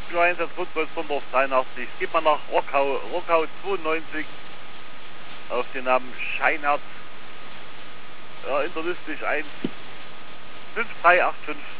Einsatz Rundkreuz Sondorf 83. Geht man nach Rockau 92 auf den Namen Scheinherz. Ja, interlistisch 1 5385.